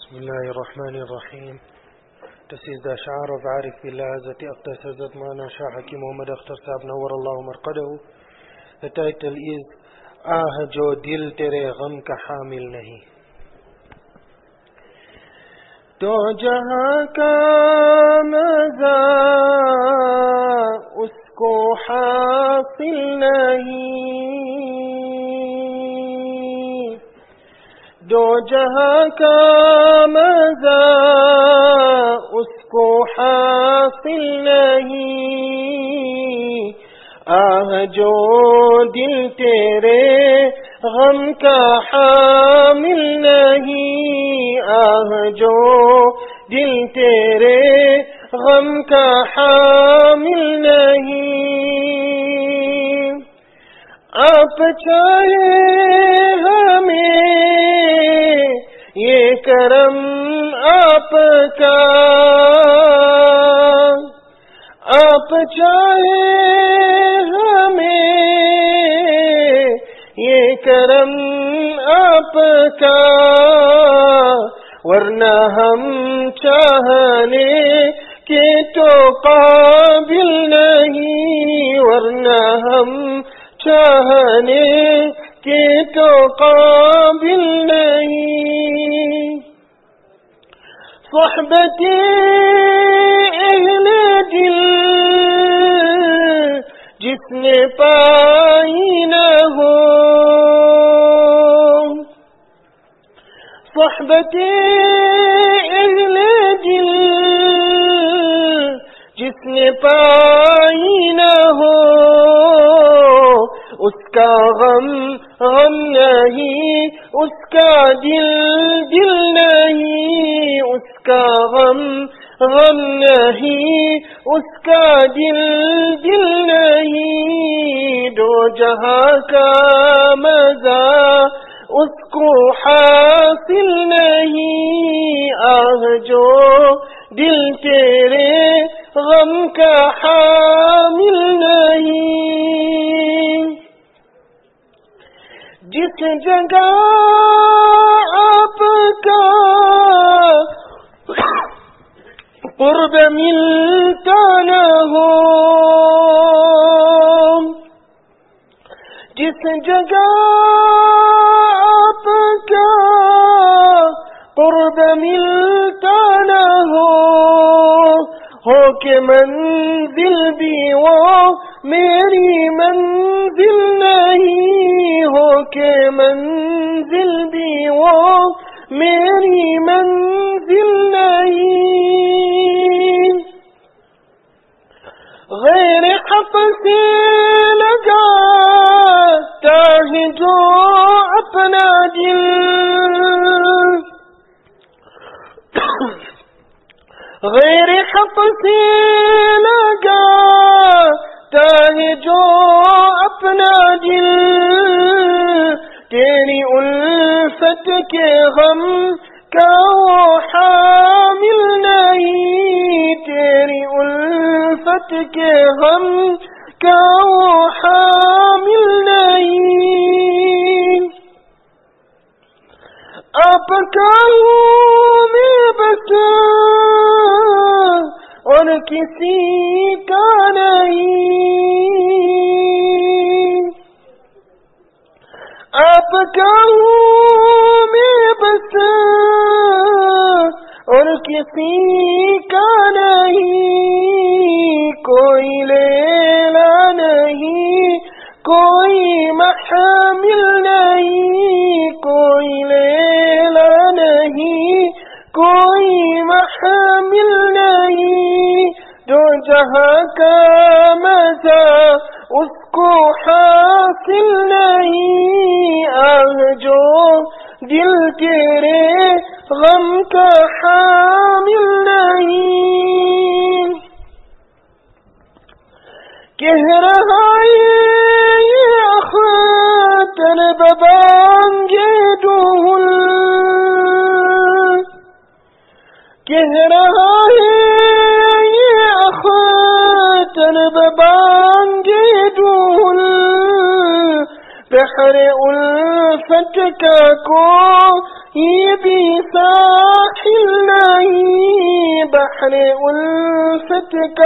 بسم الله الرحمن الرحيم. تسيز دا شعار وعارف بالله ذاتي أقدس عزت مانا شاہ حکیم محمد اختر صاحب نور اللہ مرقدہ. The title is آہ جو دل تیرے غم کا حامل نہیں. تو جہاں کا مزہ اس کو حاصل نہیں، دو جہاں کا مزہ اس کو حاصل نہیں، آہ جو دل تیرے غم کا حامل نہیں، آہ جو دل تیرے غم کا حامل نہیں. آپ چاہے ہمیں یہ کرم آپ کا، آپ چاہے ہمیں یہ کرم آپ کا، ورنہ ہم چاہنے کے تو قابل نہیں، ورنہ ہم چاہنے کے تو قابل نہیں. صحبت اہل دل جس نے پائی نہ ہو، صحبت اہل دل جس نے پائی نہ ہو، اس کا غم غم نہیں، اس کا دل دل نہیں، اس کا غم غم نہیں، اس کا دل دل نہیں. دو جہاں کا مزہ اس کو حاصل نہیں، آہ جو دل تیرے غم کا حامل نہیں. جس جگہ آپ کا قرب ملتا نہ ہو، جس جگہ آپ کا قرب ملتا نہ ہو کہ منزل بھی وہ میری منزل نہیں، ہو کہ منزل بھی وہ میری منزل نہیں. غیر حق سے لگاتا ہے جو اپنا دل، غیر حق سے لگاتا ہے جو اپنا دل، تیری الفت کے غم کا وہ حامل نہیں، تیری الفت کے غم کا وہ حامل نہیں. آپ کا ہوں میں بس اور کسی کا نہیں، آپ کا ہوں میں بس اور کسی کا نہیں. کوئی لیلا نہیں، کوئی محمل نہیں، کوئی لیلا نہیں، کوئی محمل نہیں. دو جہاں کا مزہ اس کو حاصل نہیں، آہ جو دل تیرے غم کا حامل نہیں. کہہ رہا یہ اختر ببانگے دہل، کہہ رہا ہے یہ اختر ببانگے دہل، بحر الفت کا کو یہ بھی ساحل الله بحر ألفتك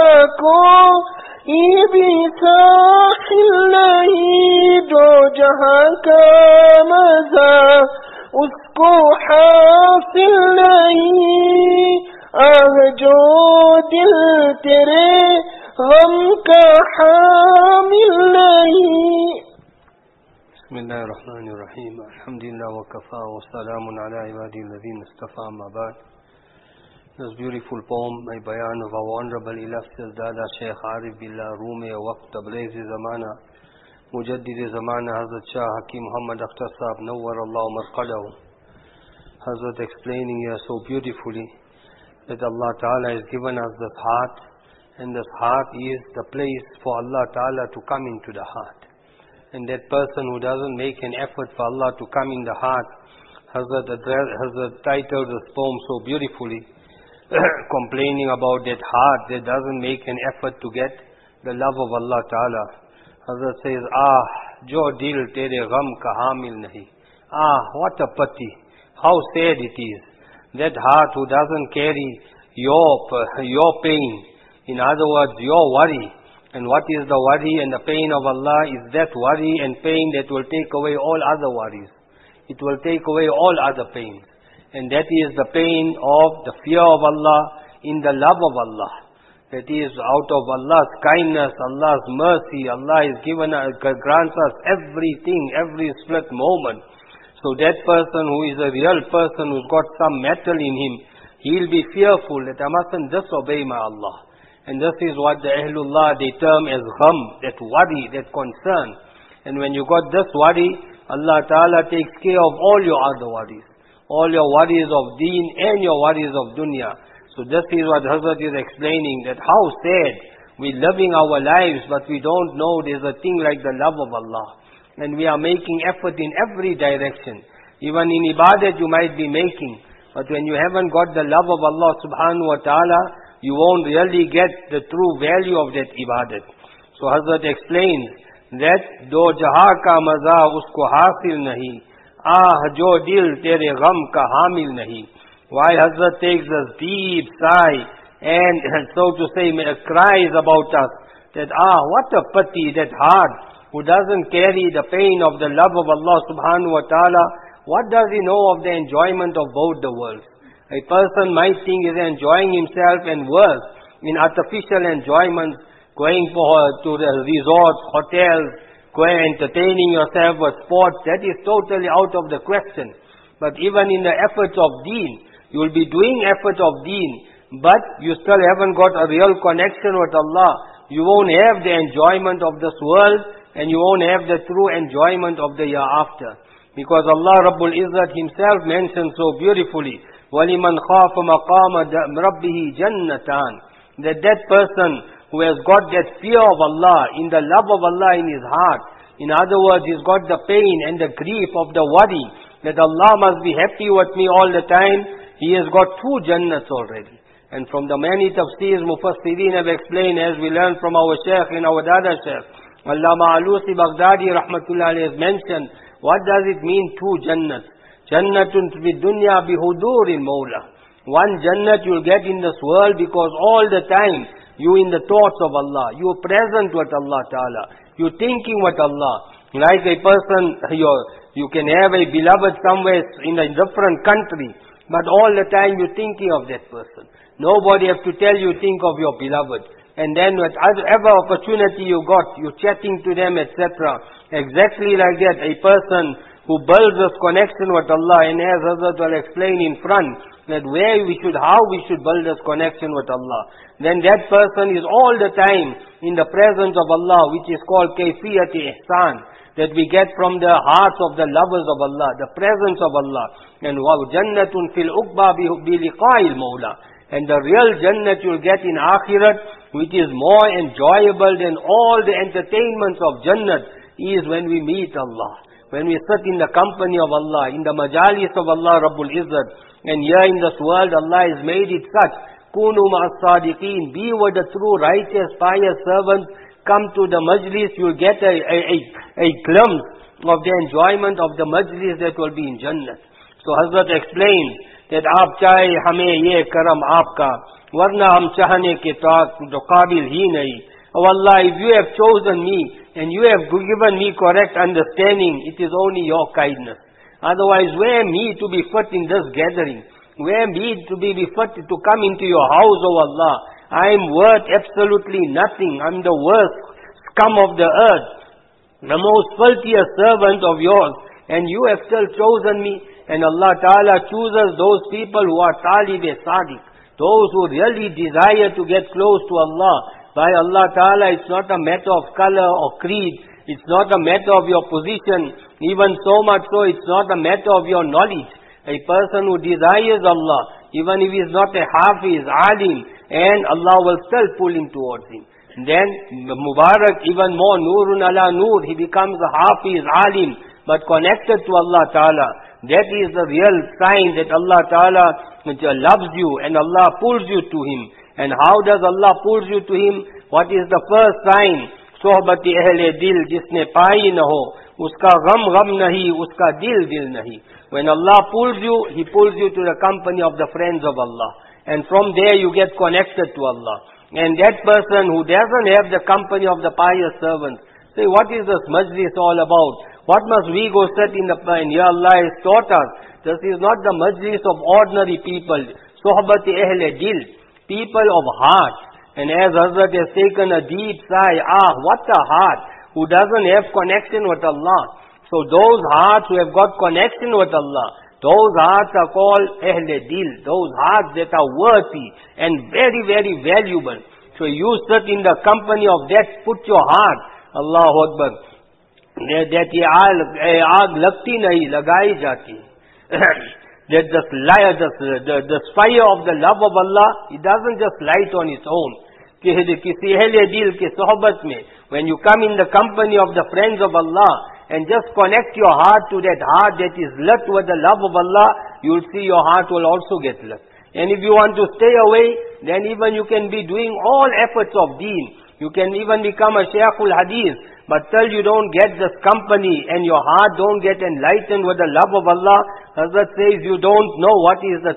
بساحل دو جہاں کا مزہ اس کو حاصل نہیں آہ جو دل تیرے غم کا حامل نہیں. بسم الله الرحمن الرحيم. الحمد لله وكفى وسلام على عباده الذين اصطفى. أما بعد. This beautiful poem by bayan of our honorable illustrious Dada Sheikh Arif Billah Rumi Waqt Tabligh Zamana Mujaddid Zamana Hazrat Shah Hakim Muhammad Akhtar Sahab Nawwar Allah Marqadahu. Hazrat explaining here so beautifully that Allah Ta'ala has given us this heart, and this heart is the place for Allah Ta'ala to come into the heart. And that person who doesn't make an effort for Allah to come in the heart, Hazrat titled this poem so beautifully, complaining about that heart that doesn't make an effort to get the love of Allah Ta'ala. Hazrat says, jo dil tere gham ka hamil nahi. What a pity, how sad it is. That heart who doesn't carry your pain, in other words, your worry. And what is the worry and the pain of Allah is that worry and pain that will take away all other worries. It will take away all other pains. And that is the pain of the fear of Allah in the love of Allah. That is out of Allah's kindness, Allah's mercy. Allah has grants us everything, every split moment. So that person who is a real person, who's got some metal in him, he'll be fearful that I mustn't disobey my Allah. And this is what the Ahlullah, they term as gham, that worry, that concern. And when you got this worry, Allah Ta'ala takes care of all your other worries. All your worries of deen and your worries of dunya. So this is what Hazrat is explaining, that how sad we're living our lives, but we don't know there's a thing like the love of Allah. And we are making effort in every direction. Even in ibadat you might be making. But when you haven't got the love of Allah subhanahu wa ta'ala, you won't really get the true value of that ibadat. So Hazrat explains that do jahan ka maza usko hasil nahi, jo dil tere gham ka hamil nahi. While Hazrat takes this deep sigh and so to say cries about us that what a pity, that heart who doesn't carry the pain of the love of Allah subhanahu wa ta'ala, what does he know of the enjoyment of both the worlds? A person might think he's enjoying himself and worse in artificial enjoyments, going to the resorts, hotels, going entertaining yourself with sports. That is totally out of the question. But even in the efforts of deen, you will be doing effort of deen, but you still haven't got a real connection with Allah. You won't have the enjoyment of this world, and you won't have the true enjoyment of the hereafter. Because Allah Rabbul Izzat himself mentions so beautifully, وَلِمَنْ خَافَ مَقَامَ رَبِّهِ جَنَّتَانِ, that person who has got that fear of Allah, in the love of Allah in his heart, in other words, he's got the pain and the grief of the worry, that Allah must be happy with me all the time, he has got 2 jannats already. And from the many tafsirs, Mufassirin have explained, as we learned from our Shaykh and our Dada Shaykh, Allama Alusi Baghdadi Rahmatullah has mentioned, what does it mean 2 jannats? Jannatun fi dunya bihudurin mawla. One jannat you'll get in this world because all the time you in the thoughts of Allah. You are present with Allah Ta'ala. You're thinking with Allah. Like a person, you can have a beloved somewhere in a different country, but all the time you're thinking of that person. Nobody has to tell you think of your beloved. And then whatever opportunity you got, you're chatting to them, etc. Exactly like that, a person who builds this connection with Allah, and as Hazrat will explain in front, that how we should build this connection with Allah. Then that person is all the time in the presence of Allah, which is called kayfiyat ihsan, that we get from the hearts of the lovers of Allah, the presence of Allah. And jannatun fil uqba bi liqa'il mawla. And the real jannat you'll get in akhirat, which is more enjoyable than all the entertainments of jannat, is when we meet Allah. When we sit in the company of Allah, in the majalis of Allah Rabbul Izzat. And here in this world, Allah has made it such, Kunu ma'as sadiqeen, be with the true righteous, pious servants, come to the majlis, you'll get a glimpse of the enjoyment of the majlis that will be in Jannah. So Hazrat explained that आप चाहे हमें ये करम आपका, वरना हम चाहने के तो काबिल ही नहीं. Oh Allah, if you have chosen me and you have given me correct understanding, it is only your kindness. Otherwise, where am I to be fit in this gathering? Where am I to be fit to come into your house, O Allah? I am worth absolutely nothing. I am the worst scum of the earth, the most filthiest servant of yours, and you have still chosen me. And Allah Ta'ala chooses those people who are talib-e-sadiq, those who really desire to get close to Allah. By Allah Ta'ala, it's not a matter of color or creed, it's not a matter of your position, even so much so it's not a matter of your knowledge. A person who desires Allah, even if he is not a hafiz, alim, and Allah will still pull him towards him. Then Mubarak, even more, Nurun ala Nur, he becomes a hafiz, alim, but connected to Allah Ta'ala. That is the real sign that Allah Ta'ala loves you and Allah pulls you to Him. And how does Allah pull you to Him? What is the first sign? Sohbati ahle dil, jisne pai na ho, uska gam nahi, uska dil nahi. When Allah pulls you, He pulls you to the company of the friends of Allah. And from there you get connected to Allah. And that person who doesn't have the company of the pious servants, say, what is this majlis all about? What must we go sit in the plain? Ya Allah has taught us, this is not the majlis of ordinary people. Sohbati ahle dil, people of heart. And as Hazrat has taken a deep sigh, what a heart who doesn't have connection with Allah. So those hearts who have got connection with Allah, those hearts are called ahle dil, those hearts that are worthy and very, very valuable. So you sit in the company of that, put your heart, Allahu Akbar, that ye aag lagti nahi, lagai jati. That the fire of the love of Allah, it doesn't just light on its own. Kisi ahle dil ke sohbat mein, when you come in the company of the friends of Allah, and just connect your heart to that heart that is lit with the love of Allah, you'll see your heart will also get lit. And if you want to stay away, then even you can be doing all efforts of deen. You can even become a Shaykhul Hadith, but till you don't get this company and your heart don't get enlightened with the love of Allah, Hazrat says you don't know what is the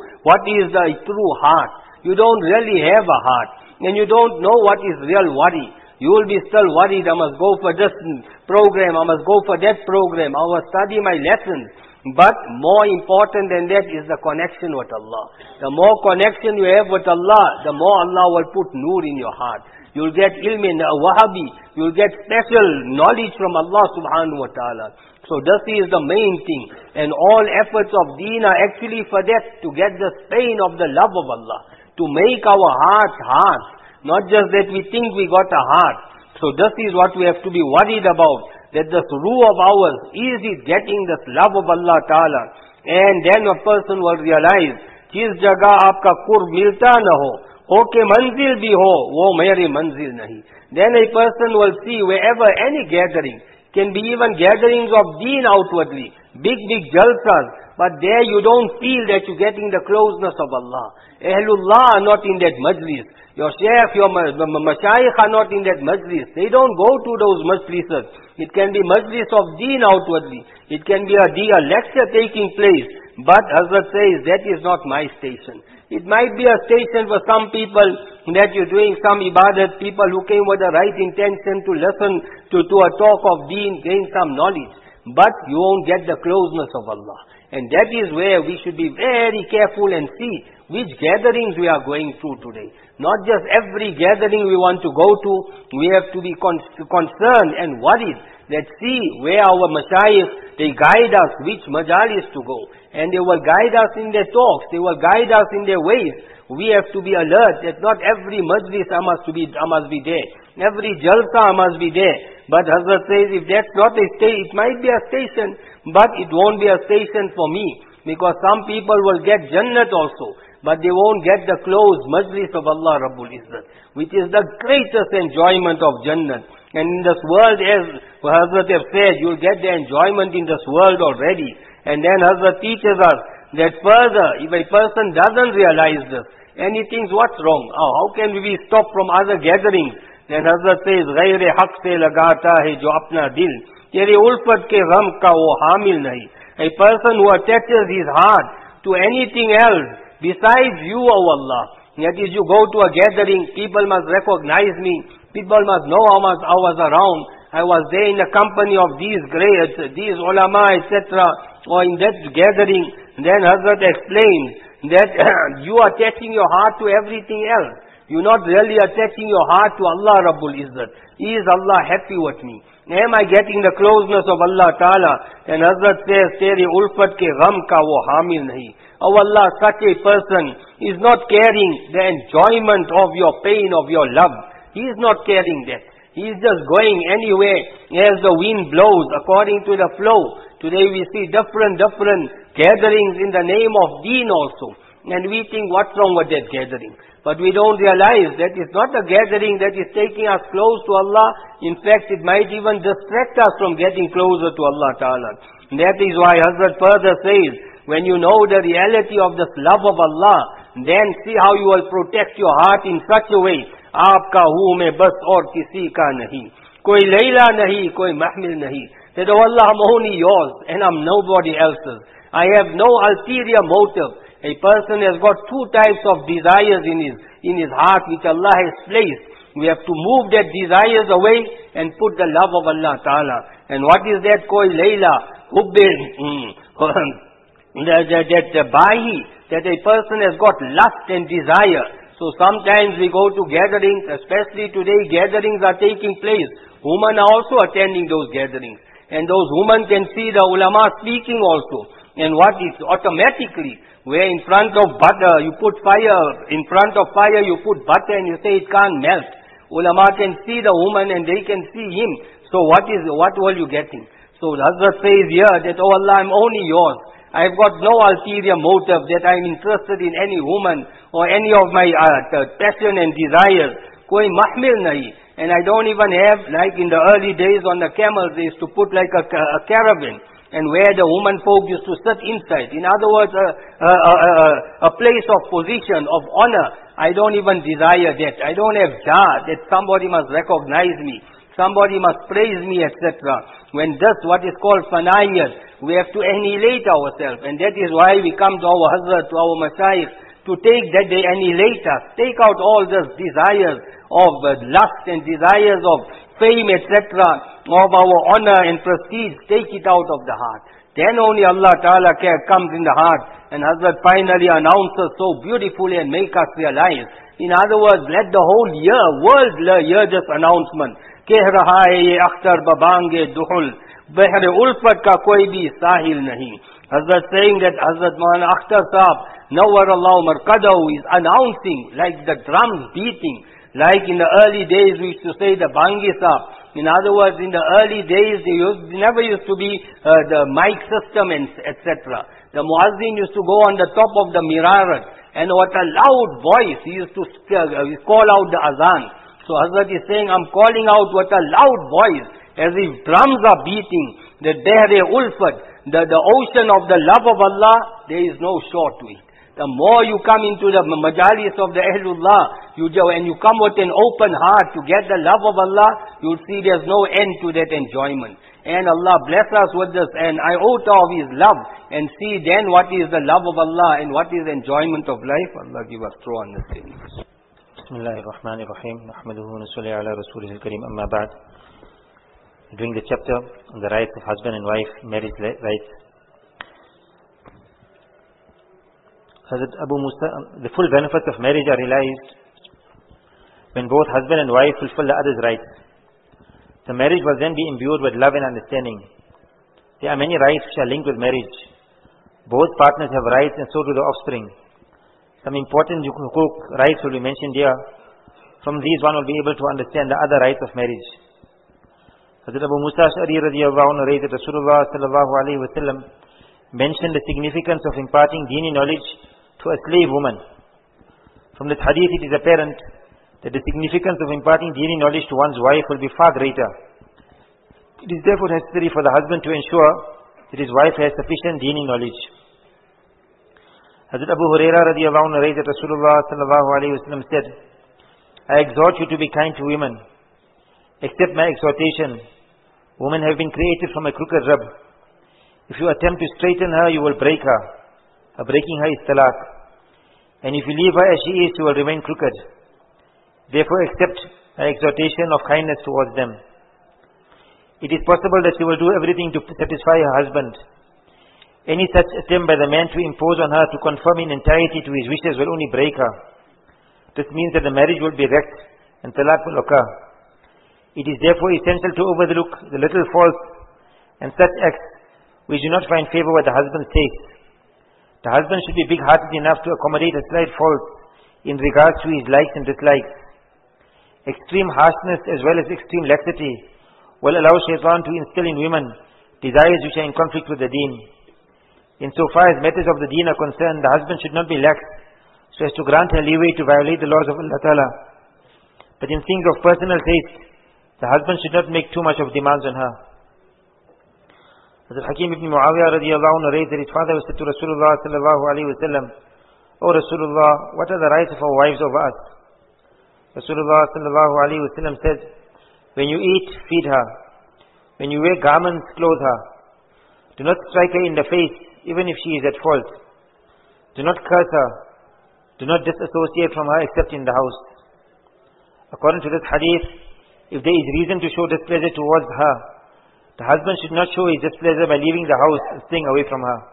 true heart. You don't really have a heart. And you don't know what is real worry. You will be still worried, I must go for this program, I must go for that program, I must study my lessons. But more important than that is the connection with Allah. The more connection you have with Allah, the more Allah will put nur in your heart. You'll get ilm in wahabi, you'll get special knowledge from Allah subhanahu wa ta'ala. So this is the main thing. And all efforts of deen are actually for that, to get the pain of the love of Allah. To make our hearts. Not just that we think we got a heart. So this is what we have to be worried about. That this ruh of ours, is it getting this love of Allah Ta'ala? And then a person will realize, jis jagah aapka qurb milta na ho ke manzil bhi ho, wo mere manzil nahi. Then a person will see wherever any gathering, can be even gatherings of deen outwardly, big jalsas, but there you don't feel that you're getting the closeness of Allah. Ahlullah are not in that majlis. Your shaykh, your mashayikh are not in that majlis. They don't go to those majlises. It can be majlis of deen outwardly. It can be a lecture taking place. But Hazrat says, that is not my station. It might be a station for some people that you're doing some ibadat, people who came with the right intention to listen to a talk of deen, gain some knowledge. But you won't get the closeness of Allah. And that is where we should be very careful and see which gatherings we are going through today. Not just every gathering we want to go to, we have to be concerned and worried that see where our mashayikh, they guide us which majalis to go. And they will guide us in their talks, they will guide us in their ways. We have to be alert that not every majlis I must be there. Every jalsa I must be there. But Hazrat says, if that's not a station, it might be a station, but it won't be a station for me. Because some people will get Jannat also, but they won't get the close majlis of Allah Rabbul Izzat, which is the greatest enjoyment of Jannat. And in this world, as Hazrat have said, you'll get the enjoyment in this world already. And then Hazrat teaches us that further, if a person doesn't realize this, and he thinks, what's wrong? How can we stop from other gatherings? Then Hazrat says, गैर हक से लगाता है जो अपना दिल, तेरे उल्फत के गम का वो हामिल नहीं. A person who attaches his heart to anything else besides you, O Allah. That is, you go to a gathering, people must recognize me, people must know how much I was around. I was there in the company of these greats, these ulama, etc. Or in that gathering. Then Hazrat explained that you are attaching your heart to everything else. You're not really attaching your heart to Allah Rabbul Izzat. Is Allah happy with me? Am I getting the closeness of Allah Ta'ala? And Hazrat says, Teri ulfat ke gham ka wo hamil nahi. Oh Allah, such a person is not carrying the enjoyment of your pain, of your love. He is not carrying that. He is just going anywhere as the wind blows according to the flow. Today we see different gatherings in the name of deen also. And we think, what's wrong with that gathering? But we don't realize that it's not a gathering that is taking us close to Allah. In fact, it might even distract us from getting closer to Allah Ta'ala. And that is why Hazrat further says, when you know the reality of this love of Allah, then see how you will protect your heart in such a way. Aapka hu mein bas aur kisi ka nahi. Koi Layla nahi, koi mahmil nahi. That, oh Allah, I'm only yours and I'm nobody else's. I have no ulterior motive. A person has got two types of desires in his heart which Allah has placed. We have to move that desires away and put the love of Allah Ta'ala. And what is that? Koi Layla, hubbe, that bahi, that a person has got lust and desire. So sometimes we go to gatherings, especially today gatherings are taking place. Women are also attending those gatherings. And those women can see the ulama speaking also. And what is automatically, where in front of butter, you put fire, in front of fire you put butter and you say it can't melt. Ulama can see the woman and they can see him. So what were you getting? So Hazrat says here that, oh Allah, I'm only yours. I've got no ulterior motive that I'm interested in any woman or any of my passion and desires. Koi mahmil nahi. And I don't even have, like in the early days on the camels, they used to put like a caravan. And where the woman folk used to sit inside. In other words, a place of position, of honor. I don't even desire that. I don't have that somebody must recognize me. Somebody must praise me, etc. When this, what is called fanayat, we have to annihilate ourselves. And that is why we come to our Hazrat, to our Mashaykh, to take that they annihilate us. Take out all these desires of lust and desires of fame, etc., of our honor and prestige. Take it out of the heart. Then only Allah Ta'ala comes in the heart. And Hazrat finally announces so beautifully and make us realize. In other words, let the whole world hear this announcement. Keh raha hai ye akhtar babange duhul, behre ulfat ka koi bhi sahil nahi. Hazrat saying that Hazrat Maulana Akhtar Sahab, Nawwarallahu marqadahu, is announcing like the drums beating. Like in the early days we used to say the Bangi Sahab. In other words, in the early days there never used to be the mic system and etc. The Muazzin used to go on the top of the minaret and what a loud voice he used to call out the azan. So Hazrat is saying, I'm calling out with a loud voice as if drums are beating. The Behre Ulfat, the ocean of the love of Allah, there is no shore to it. The more you come into the majalis of the Ahlullah, and you come with an open heart to get the love of Allah, you'll see there's no end to that enjoyment. And Allah bless us with this, an iota of His love, and see then what is the love of Allah and what is the enjoyment of life. Allah give us true understanding. Bismillahirrahmanirrahim. Nahmaduhu wa nusalli ala rasulihil kareem, amma ba'd. Doing the chapter on the rights of husband and wife, marriage rights. Hazrat Abu Musa, the full benefits of marriage are realized when both husband and wife fulfill the other's rights. The marriage will then be imbued with love and understanding. There are many rights which are linked with marriage. Both partners have rights and so do the offspring. Some important rights will be mentioned here. From these one will be able to understand the other rights of marriage. Hazrat Abu Musa Ash'ari radiyallahu anhu narrated that Rasulullah sallallahu alayhi wa sallam mentioned the significance of imparting dini knowledge to a slave woman. From this hadith it is apparent that the significance of imparting dini knowledge to one's wife will be far greater. It is therefore necessary for the husband to ensure that his wife has sufficient dini knowledge. Hazrat Abu Hurairah radiyallahu anhu narrated that Rasulullah sallallahu alayhi wa sallam said, I exhort you to be kind to women. Accept my exhortation. Women have been created from a crooked rib. If you attempt to straighten her, you will break her. Breaking her is talaq. And if you leave her as she is, she will remain crooked. Therefore accept her exhortation of kindness towards them. It is possible that she will do everything to satisfy her husband. Any such attempt by the man to impose on her to conform in entirety to his wishes will only break her. This means that the marriage will be wrecked and talaq will occur. It is therefore essential to overlook the little faults and such acts which do not find favor with the husband's taste. The husband should be big-hearted enough to accommodate a slight fault in regards to his likes and dislikes. Extreme harshness as well as extreme laxity will allow shaitan to instill in women desires which are in conflict with the deen. Insofar as matters of the deen are concerned, the husband should not be lax so as to grant her leeway to violate the laws of Allah Ta'ala. But in things of personal taste, the husband should not make too much of demands on her. Hazrat Hakim ibn Muawiyah radiallahu anhu narrates that his father said to Rasulullah sallallahu alayhi wa sallam, "O Rasulullah, what are the rights of our wives over us?" Rasulullah sallallahu alayhi wa sallam said, "When you eat, feed her. When you wear garments, clothe her. Do not strike her in the face, even if she is at fault. Do not curse her. Do not disassociate from her except in the house." According to this hadith, if there is reason to show displeasure towards her, the husband should not show his displeasure by leaving the house and staying away from her.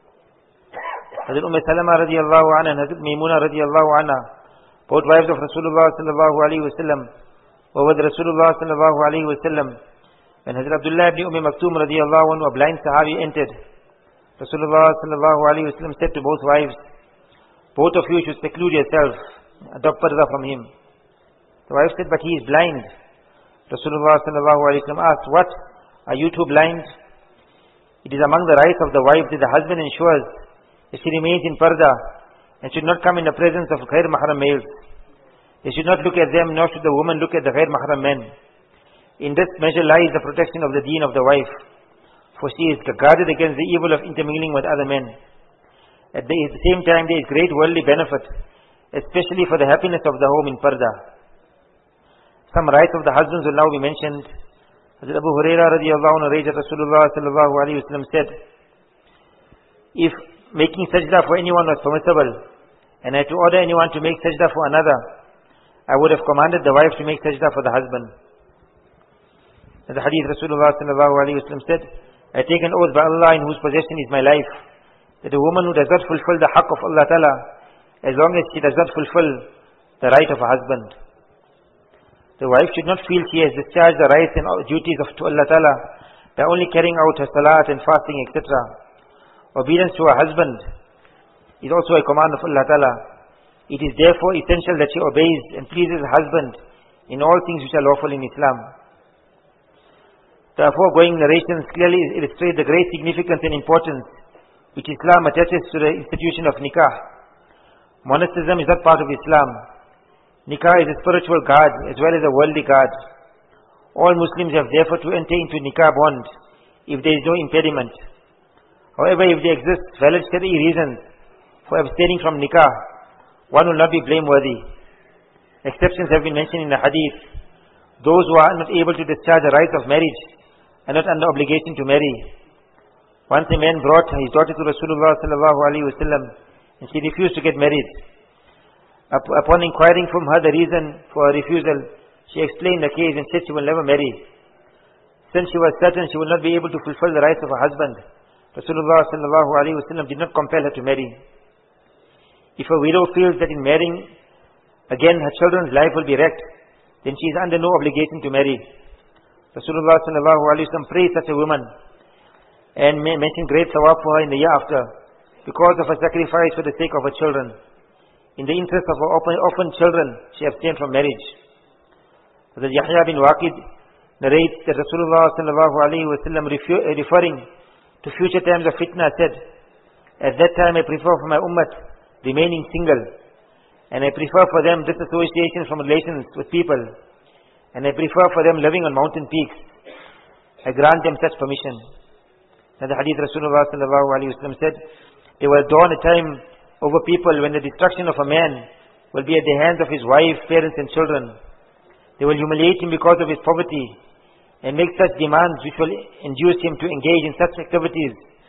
Hazrat Salama radiallahu anha and Hazrat Maimuna radiallahu anha, both wives of Rasulullah sallallahu alayhi wa sallam, were with Rasulullah sallallahu alayhi wa sallam. When Hazrat Abdullah ibn Maktoum radiallahu anhu, a blind Sahabi, entered, Rasulullah sallallahu alayhi wa sallam said to both wives, "Both of you should seclude yourselves, adopt parda from him." The wife said, "But he is blind." Rasulullah sallallahu alayhi wa sallam asked, "What? Are you too blind?" It is among the rights of the wife that the husband ensures that she remains in parda and should not come in the presence of ghair mahram males. They should not look at them, nor should the woman look at the ghair mahram men. In this measure lies the protection of the deen of the wife, for she is guarded against the evil of intermingling with other men. At the same time, there is great worldly benefit, especially for the happiness of the home in parda. Some rights of the husbands will now be mentioned. Hazrat Abu Hurairah radiallahu anhu narrates that Rasulullah sallallahu alayhi wa sallam said, "If making sajda for anyone was permissible, and I had to order anyone to make sajda for another, I would have commanded the wife to make sajda for the husband." In the hadith, Rasulullah sallallahu alayhi wa sallam said, "I take an oath by Allah in whose possession is my life, that a woman who does not fulfill the haqq of Allah Ta'ala, as long as she does not fulfill the right of a husband." The wife should not feel she has discharged the rights and duties to Allah Ta'ala by only carrying out her salat and fasting, etc. Obedience to her husband is also a command of Allah Ta'ala. It is therefore essential that she obeys and pleases her husband in all things which are lawful in Islam. The foregoing narrations clearly illustrate the great significance and importance which Islam attaches to the institution of nikah. Monasticism is not part of Islam. Nikah is a spiritual guard as well as a worldly guard. All Muslims have therefore to enter into nikah bond if there is no impediment. However, if there exist valid Shari'i reasons for abstaining from nikah, one will not be blameworthy. Exceptions have been mentioned in the hadith. Those who are not able to discharge the rights of marriage are not under obligation to marry. Once a man brought his daughter to Rasulullah sallallahu alaihi wasallam and she refused to get married. Upon inquiring from her the reason for her refusal, she explained the case and said she will never marry. Since she was certain she will not be able to fulfill the rights of her husband, Rasulullah sallallahu alaihi wasallam did not compel her to marry. If a widow feels that in marrying again her children's life will be wrecked, then she is under no obligation to marry. Rasulullah sallallahu alaihi wasallam praised such a woman and mentioned great thawab for her in the year after because of her sacrifice for the sake of her children. In the interest of her orphan children, she abstained from marriage. Hazrat Yahya bin Waqid narrates that Rasulullah sallallahu alaihi wasallam referring to future times of fitna said, "At that time I prefer for my ummat remaining single, and I prefer for them disassociation from relations with people, and I prefer for them living on mountain peaks. I grant them such permission." And the hadith Rasulullah sallallahu alaihi wasallam said, "There will dawn a time over people when the destruction of a man will be at the hands of his wife, parents and children. They will humiliate him because of his poverty and make such demands which will induce him to engage in such activities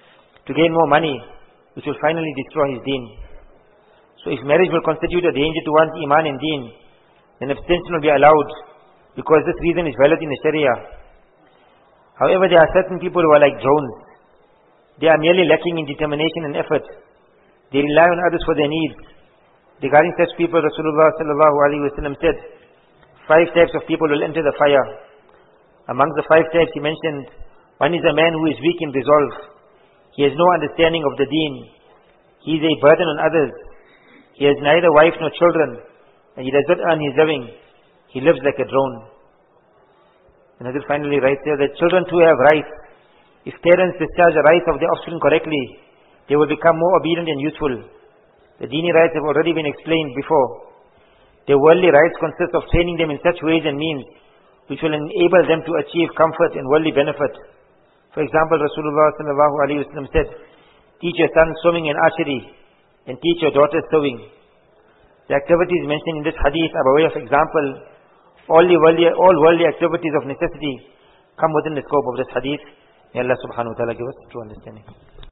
to gain more money, which will finally destroy his deen. So if marriage will constitute a danger to one's iman and deen, then abstention will be allowed, because this reason is valid in the Sharia. However, there are certain people who are like drones. They are merely lacking in determination and effort. They rely on others for their needs. Regarding such people, Rasulullah sallallahu alaihi wasallam said, 5 types of people will enter the fire. Amongst the 5 types he mentioned, one is a man who is weak in resolve. He has no understanding of the deen. He is a burden on others. He has neither wife nor children, and he does not earn his living. He lives like a drone. And Hazrat finally writes here that children too have rights. If parents discharge the rights of their offspring correctly, they will become more obedient and useful. The dini rights have already been explained before. Their worldly rights consist of training them in such ways and means which will enable them to achieve comfort and worldly benefit. For example, Rasulullah sallallahu alaihi wasallam said, teach your son swimming and archery, and teach your daughter sewing. The activities mentioned in this hadith are by way of example. All worldly activities of necessity come within the scope of this hadith. May Allah subhanahu wa ta'ala give us true understanding.